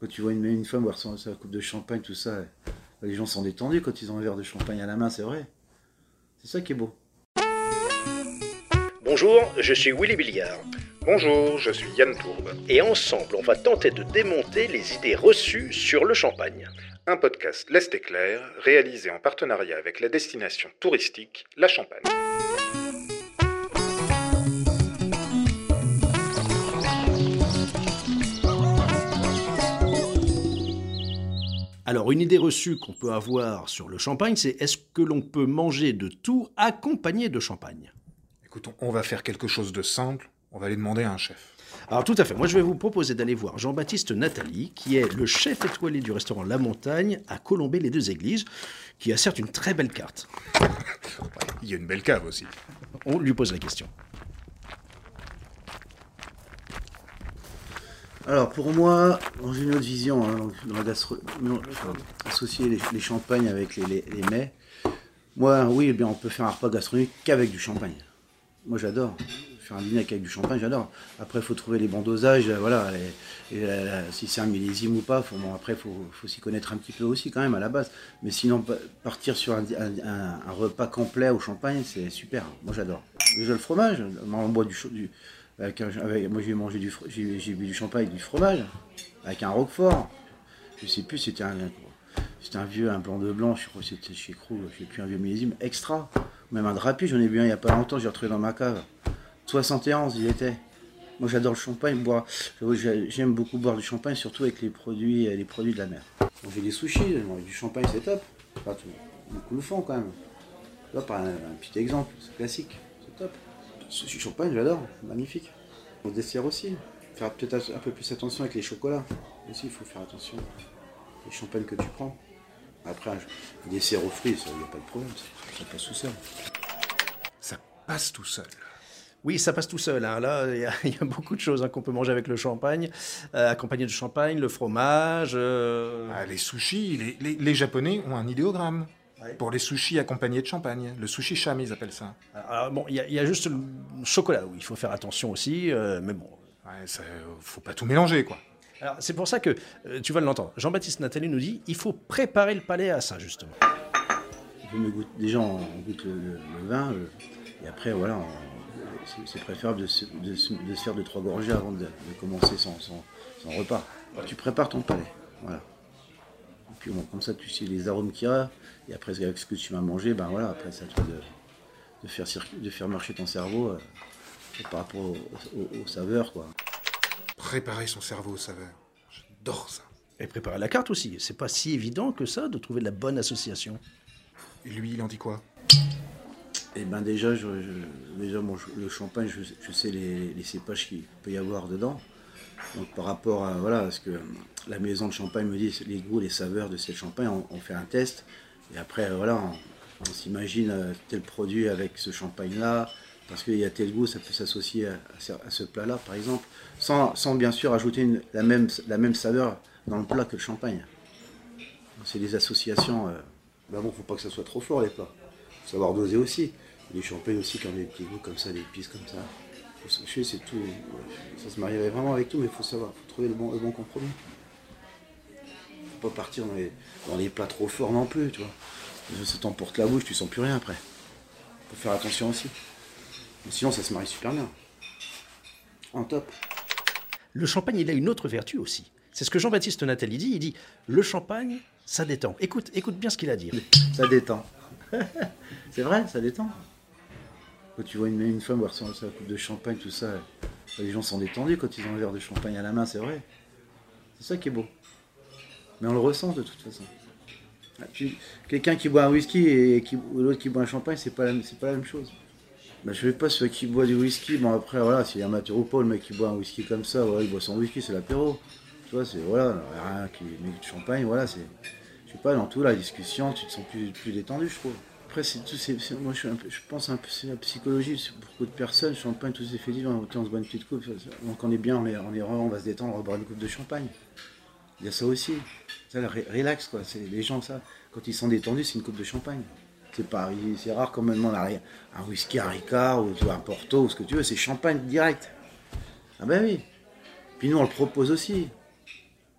Quand tu vois une femme boire sa coupe de champagne, tout ça, les gens sont détendus quand ils ont un verre de champagne à la main, c'est vrai. C'est ça qui est beau. Bonjour, je suis Willy Billiard. Bonjour, je suis Yann Tourbe. Et ensemble, on va tenter de démonter les idées reçues sur le champagne. Un podcast L'Est éclair, réalisé en partenariat avec la destination touristique La Champagne. Alors, une idée reçue qu'on peut avoir sur le champagne, c'est est-ce que l'on peut manger de tout accompagné de champagne ? Écoute, on va faire quelque chose de simple, on va aller demander à un chef. Alors tout à fait, moi je vais vous proposer d'aller voir Jean-Baptiste Nathalie, qui est le chef étoilé du restaurant La Montagne à Colombey-les-Deux-Églises, qui a certes une très belle carte. Il y a une belle cave aussi. On lui pose la question. Alors pour moi, j'ai une autre vision dans la associer les champagnes avec les mets. Moi, oui, eh bien, on peut faire un repas gastronomique qu'avec du champagne. Moi j'adore. Faire un dîner avec du champagne, j'adore. Après, il faut trouver les bons dosages, voilà. Si c'est un millésime ou pas, après, il faut s'y connaître un petit peu aussi quand même à la base. Mais sinon, partir sur un repas complet au champagne, c'est super. Moi j'adore. Déjà le fromage, on boit moi j'ai mangé j'ai bu du champagne avec du fromage, avec un roquefort. Je sais plus, c'était un blanc de blanc, je crois que c'était chez Krug, je sais plus, un vieux millésime extra. Même un drapi, j'en ai bu un il n'y a pas longtemps, j'ai retrouvé dans ma cave. 71 il était. Moi j'adore le champagne, j'aime beaucoup boire du champagne, surtout avec les produits de la mer. J'ai des sushis, avec du champagne c'est top. Beaucoup le font quand même. Là par un petit exemple, c'est classique, c'est top. Sushi champagne, j'adore, magnifique. Au dessert aussi, faire peut-être un peu plus attention avec les chocolats. Aussi, il faut faire attention. Les champagnes que tu prends. Après, un dessert aux fruits, il n'y a pas de problème, ça passe tout seul. Ça passe tout seul. Oui, ça passe tout seul. Hein. Là, il y a beaucoup de choses qu'on peut manger avec le champagne, accompagné de champagne, le fromage. Les sushis, les Japonais ont un idéogramme. Ouais. Pour les sushis accompagnés de champagne. Le sushi cham, ils appellent ça. Alors, bon, il y a juste le chocolat où il faut faire attention aussi, mais bon. Ouais, faut pas tout mélanger, quoi. Alors, c'est pour ça que, tu vas l'entendre, Jean-Baptiste Nathalie nous dit, il faut préparer le palais à ça, justement. Déjà, on goûte le vin, et après, voilà, c'est préférable de se faire 2-3 gorgées avant de commencer son repas. Alors, tu prépares ton palais, voilà. Et puis, bon, comme ça, tu sais les arômes qu'il y a, et après, avec ce que tu vas manger, ben voilà, après, c'est à toi de faire marcher ton cerveau par rapport aux saveurs, quoi. Préparer son cerveau aux saveurs, j'adore ça. Et préparer la carte aussi, c'est pas si évident que ça de trouver de la bonne association. Et lui, il en dit quoi ? Eh ben déjà, le champagne, je sais les cépages qu'il peut y avoir dedans. Donc par rapport à ce que la maison de champagne me dit, les goûts, les saveurs de cette champagne, on fait un test. Et après, on s'imagine tel produit avec ce champagne-là, parce qu'il y a tel goût, ça peut s'associer à ce plat-là, par exemple, sans bien sûr ajouter la même saveur dans le plat que le champagne. C'est des associations. Faut pas que ça soit trop fort les plats. Faut savoir doser aussi. Les champagnes aussi, quand on a des petits goûts comme ça, des épices comme ça. C'est tout. Ça se marierait vraiment avec tout, mais faut trouver le bon compromis. Faut pas partir dans les plats trop forts non plus, tu vois. Ça t'emporte la bouche, tu sens plus rien après. Faut faire attention aussi. Mais sinon, ça se marie super bien. En top. Le champagne, il a une autre vertu aussi. C'est ce que Jean-Baptiste Nathalie dit. Il dit, le champagne, ça détend. Écoute bien ce qu'il a à dire. Ça détend. C'est vrai, ça détend. Quand tu vois une femme boire sa coupe de champagne, tout ça, les gens sont détendus quand ils ont un verre de champagne à la main, c'est vrai. C'est ça qui est beau. Mais on le ressent de toute façon. Quelqu'un qui boit un whisky et l'autre qui boit un champagne, c'est pas la même chose. Je sais pas celui qui boit du whisky, après voilà, s'il est amateur ou pas, le mec qui boit un whisky comme ça, voilà, il boit son whisky, c'est l'apéro. Tu vois, c'est rien qui met du champagne, voilà, c'est. Je sais pas, dans tout la discussion, tu te sens plus détendu, je trouve. Après, moi je pense un peu, c'est la psychologie, c'est pour beaucoup de personnes, champagne, tout s'est fait dire, on se boit une petite coupe, donc on est bien, on va se détendre, on va boire une coupe de champagne. Il y a ça aussi, ça, relax quoi, c'est les gens ça, quand ils sont détendus, c'est une coupe de champagne. C'est rare quand même on a un whisky, un Ricard ou un Porto ou ce que tu veux, c'est champagne direct. Ah ben oui. Puis nous on le propose aussi.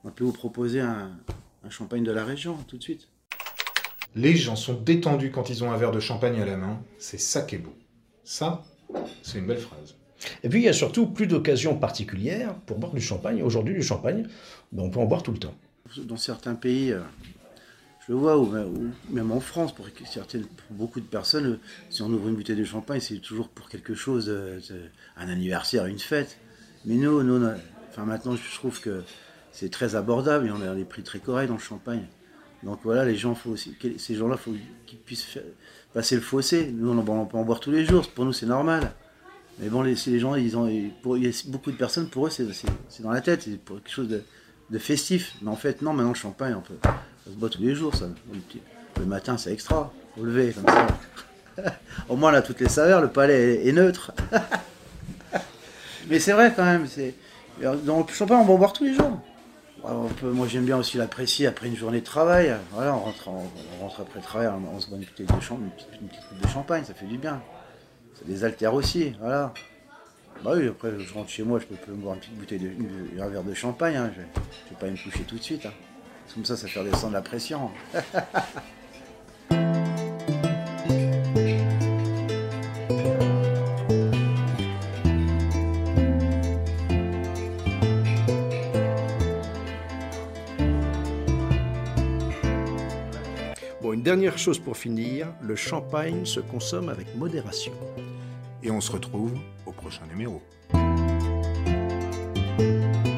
On peut vous proposer un champagne de la région, tout de suite. Les gens sont détendus quand ils ont un verre de champagne à la main. C'est ça qui est beau. Ça, c'est une belle phrase. Et puis il y a surtout plus d'occasions particulières pour boire du champagne. Aujourd'hui, du champagne, on peut en boire tout le temps. Dans certains pays, je le vois, ou même en France, pour beaucoup de personnes, si on ouvre une bouteille de champagne, c'est toujours pour quelque chose, un anniversaire, une fête. Mais nous, maintenant, je trouve que c'est très abordable et on a des prix très corrects dans le champagne. Donc voilà, les gens, ces gens-là, il faut qu'ils puissent passer le fossé. Nous, on peut en boire tous les jours, pour nous, c'est normal. Mais bon, si les gens, il y a beaucoup de personnes, pour eux, c'est dans la tête, c'est pour quelque chose de festif. Mais en fait, non, maintenant, le champagne, ça se boit tous les jours, ça. Le matin, c'est extra. Au lever, comme ça. Au moins, là, toutes les saveurs, le palais est neutre. Mais c'est vrai, quand même. Dans le champagne, on va en boire tous les jours. Moi, j'aime bien aussi l'apprécier après une journée de travail. Voilà, on rentre après le travail, on se boit une petite coupe de champagne, ça fait du bien. Ça désaltère aussi, voilà. Bah oui, après, je rentre chez moi, je peux me boire une petite bouteille un verre de champagne. Hein. Je vais pas me coucher tout de suite. Hein. Comme ça fait redescendre la pression. Bon, une dernière chose pour finir, le champagne se consomme avec modération. Et on se retrouve au prochain numéro.